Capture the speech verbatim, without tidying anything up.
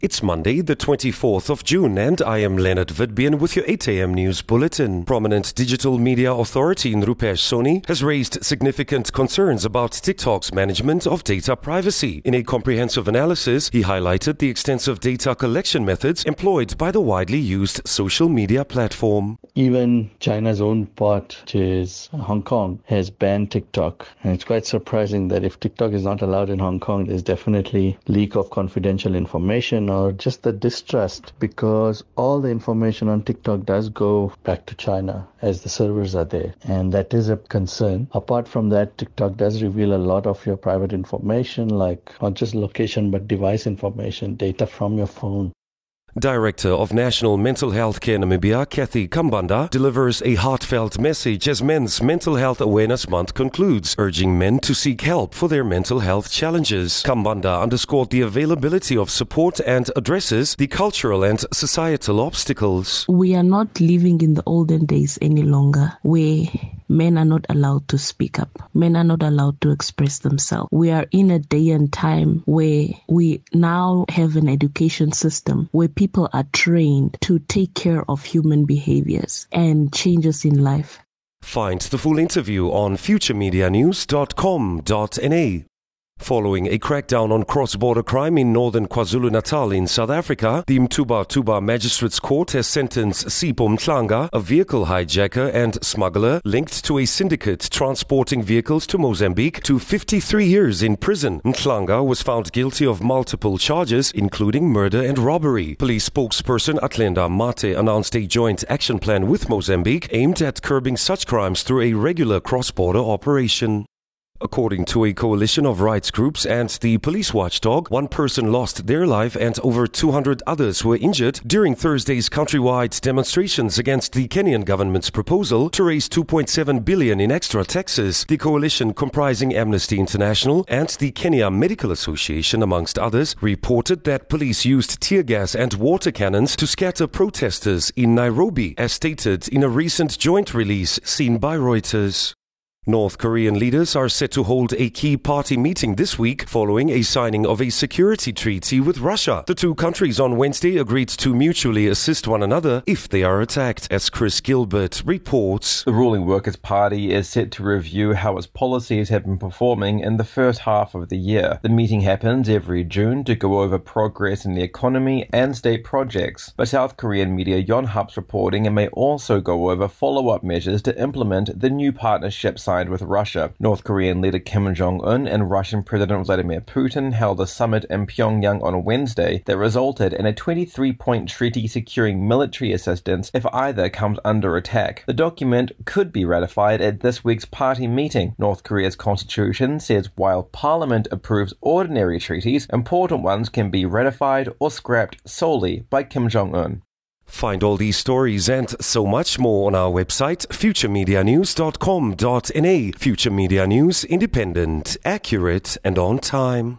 It's Monday, the twenty-fourth of June, and I am Leonard Vidbian with your eight a.m. news bulletin. Prominent digital media authority Nrupesh Soni has raised significant concerns about TikTok's management of data privacy. In a comprehensive analysis, he highlighted the extensive data collection methods employed by the widely used social media platform. Even China's own part, which is Hong Kong, has banned TikTok. And it's quite surprising that if TikTok is not allowed in Hong Kong, there's definitely leak of confidential information or just the distrust, because all the information on TikTok does go back to China as the servers are there. And that is a concern. Apart from that, TikTok does reveal a lot of your private information, like not just location, but device information, data from your phone. Director of National Mental Health Care Namibia, Kathy Kambanda, delivers a heartfelt message as Men's Mental Health Awareness Month concludes, urging men to seek help for their mental health challenges. Kambanda underscored the availability of support and addresses the cultural and societal obstacles. We are not living in the olden days any longer, where men are not allowed to speak up. Men are not allowed to express themselves. We are in a day and time where we now have an education system where people are trained to take care of human behaviors and changes in life. Find the full interview on future media news dot com dot n a. Following a crackdown on cross-border crime in northern KwaZulu-Natal in South Africa, the Mtuba Tuba Magistrates Court has sentenced Sipho Mhlanga, a vehicle hijacker and smuggler linked to a syndicate transporting vehicles to Mozambique, to fifty-three years in prison. Mhlanga was found guilty of multiple charges, including murder and robbery. Police spokesperson Atlenda Mate announced a joint action plan with Mozambique aimed at curbing such crimes through a regular cross-border operation. According to a coalition of rights groups and the police watchdog, one person lost their life and over two hundred others were injured during Thursday's countrywide demonstrations against the Kenyan government's proposal to raise two point seven billion dollars in extra taxes. The coalition, comprising Amnesty International and the Kenya Medical Association, amongst others, reported that police used tear gas and water cannons to scatter protesters in Nairobi, as stated in a recent joint release seen by Reuters. North Korean leaders are set to hold a key party meeting this week following a signing of a security treaty with Russia. The two countries on Wednesday agreed to mutually assist one another if they are attacked, as Chris Gilbert reports. The ruling Workers' Party is set to review how its policies have been performing in the first half of the year. The meeting happens every June to go over progress in the economy and state projects. But South Korean media Yonhap's reporting it may also go over follow-up measures to implement the new partnership signed with Russia. North Korean leader Kim Jong-un and Russian President Vladimir Putin held a summit in Pyongyang on Wednesday that resulted in a twenty-three point treaty securing military assistance if either comes under attack. The document could be ratified at this week's party meeting. North Korea's constitution says while parliament approves ordinary treaties, important ones can be ratified or scrapped solely by Kim Jong-un. Find all these stories and so much more on our website, future media news dot com dot n a. Future Media News, independent, accurate and on time.